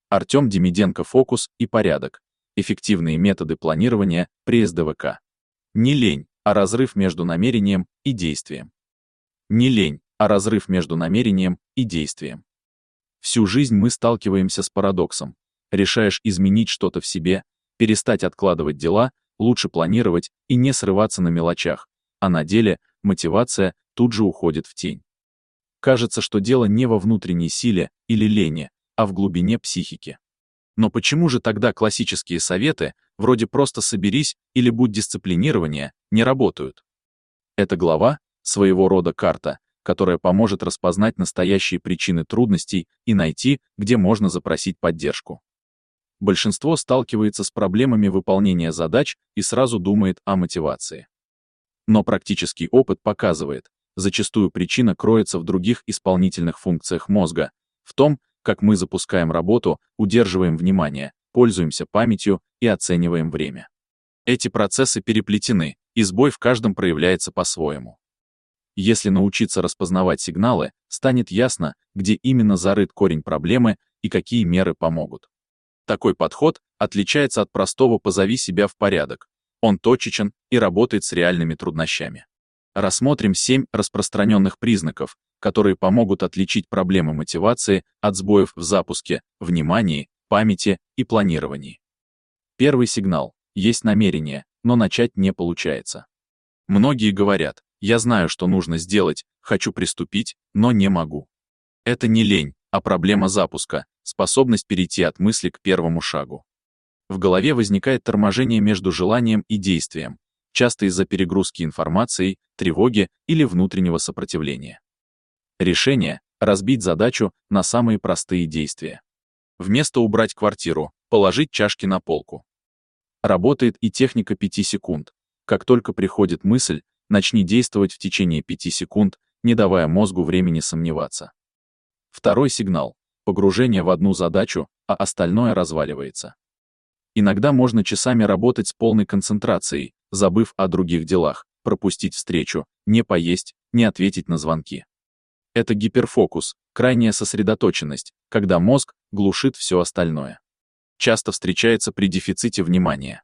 Артем Демиденко. Фокус и порядок. Эффективные методы планирования при СДВК. Не лень, а разрыв между намерением и действием. Не лень, а разрыв между намерением и действием. Всю жизнь мы сталкиваемся с парадоксом. Решаешь изменить что-то в себе, перестать откладывать дела, лучше планировать и не срываться на мелочах, а на деле мотивация тут же уходит в тень. Кажется, что дело не во внутренней силе или лени, а в глубине психики. Но почему же тогда классические советы, вроде «просто соберись» или «будь дисциплинированнее», не работают? Эта глава — своего рода карта, которая поможет распознать настоящие причины трудностей и найти, где можно запросить поддержку. Большинство сталкивается с проблемами выполнения задач и сразу думает о мотивации. Но практический опыт показывает, зачастую причина кроется в других исполнительных функциях мозга, в том, как мы запускаем работу, удерживаем внимание, пользуемся памятью и оцениваем время. Эти процессы переплетены, и сбой в каждом проявляется по-своему. Если научиться распознавать сигналы, станет ясно, где именно зарыт корень проблемы и какие меры помогут. Такой подход отличается от простого «позови себя в порядок». Он точечен и работает с реальными труднощами. Рассмотрим 7 распространенных признаков, которые помогут отличить проблемы мотивации от сбоев в запуске, внимании, памяти и планировании. Первый сигнал. Есть намерение, но начать не получается. Многие говорят: «Я знаю, что нужно сделать, хочу приступить, но не могу». Это не лень, а проблема запуска, способность перейти от мысли к первому шагу. В голове возникает торможение между желанием и действием, часто из-за перегрузки информацией, тревоги или внутреннего сопротивления. Решение — разбить задачу на самые простые действия. Вместо убрать квартиру, положить чашки на полку. Работает и техника 5 секунд. Как только приходит мысль, начни действовать в течение 5 секунд, не давая мозгу времени сомневаться. Второй сигнал — погружение в одну задачу, а остальное разваливается. Иногда можно часами работать с полной концентрацией, забыв о других делах, пропустить встречу, не поесть, не ответить на звонки. Это гиперфокус, крайняя сосредоточенность, когда мозг глушит все остальное. Часто встречается при дефиците внимания.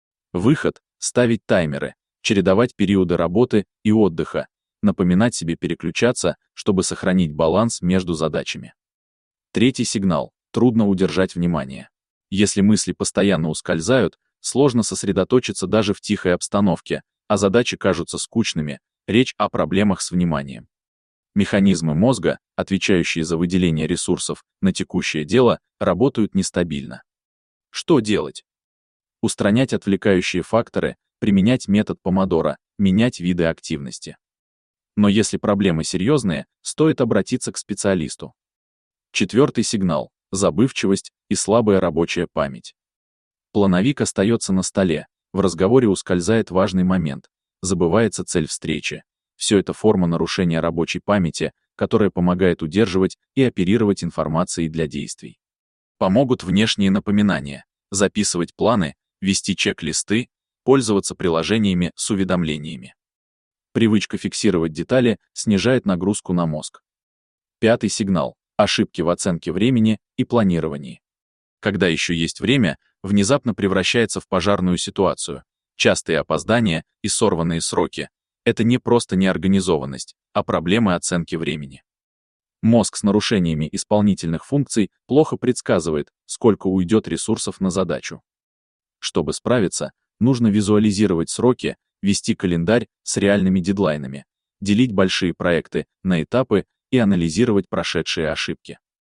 Выход — ставить таймеры, чередовать периоды работы и отдыха, напоминать себе переключаться, чтобы сохранить баланс между задачами. Третий сигнал — трудно удержать внимание. Если мысли постоянно ускользают, сложно сосредоточиться даже в тихой обстановке, а задачи кажутся скучными, речь о проблемах с вниманием. Механизмы мозга, отвечающие за выделение ресурсов на текущее дело, работают нестабильно. Что делать? Устранять отвлекающие факторы, применять метод помодоро, менять виды активности. Но если проблемы серьезные, стоит обратиться к специалисту. Четвертый сигнал — забывчивость и слабая рабочая память. Плановик остается на столе, в разговоре ускользает важный момент, забывается цель встречи. Все это форма нарушения рабочей памяти, которая помогает удерживать и оперировать информацией для действий. Помогут внешние напоминания, записывать планы, вести чек-листы, пользоваться приложениями с уведомлениями. Привычка фиксировать детали снижает нагрузку на мозг. Пятый сигнал — ошибки в оценке времени и планировании. Когда еще есть время, внезапно превращается в пожарную ситуацию. Частые опоздания и сорванные сроки — это не просто неорганизованность, а проблемы оценки времени. Мозг с нарушениями исполнительных функций плохо предсказывает, сколько уйдет ресурсов на задачу. Чтобы справиться, нужно визуализировать сроки, вести календарь с реальными дедлайнами, делить большие проекты на этапы и анализировать прошедшие ошибки.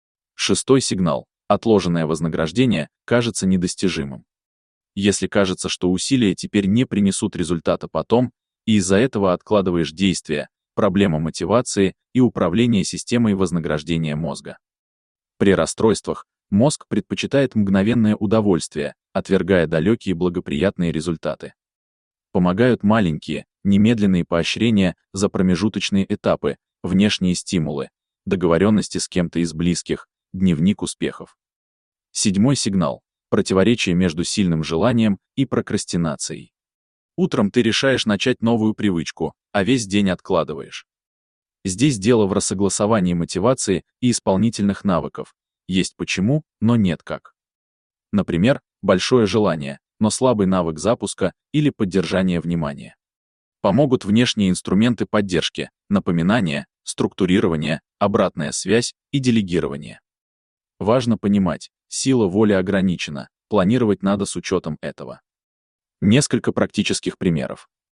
Шестой сигнал — отложенное вознаграждение кажется недостижимым. Если кажется, что усилия теперь не принесут результата потом, и из-за этого откладываешь действия, проблема мотивации и управления системой вознаграждения мозга. При расстройствах мозг предпочитает мгновенное удовольствие, отвергая далекие благоприятные результаты. Помогают маленькие, немедленные поощрения за промежуточные этапы, внешние стимулы, договоренности с кем-то из близких, дневник успехов. Седьмой сигнал — противоречие между сильным желанием и прокрастинацией. Утром ты решаешь начать новую привычку, а весь день откладываешь. Здесь дело в рассогласовании мотивации и исполнительных навыков. есть почему, но нет как. Например, большое желание, но слабый навык запуска или поддержания внимания. Помогут внешние инструменты поддержки, напоминания, структурирование, обратная связь и делегирование. Важно понимать, сила воли ограничена, планировать надо с учетом этого. Несколько практических примеров.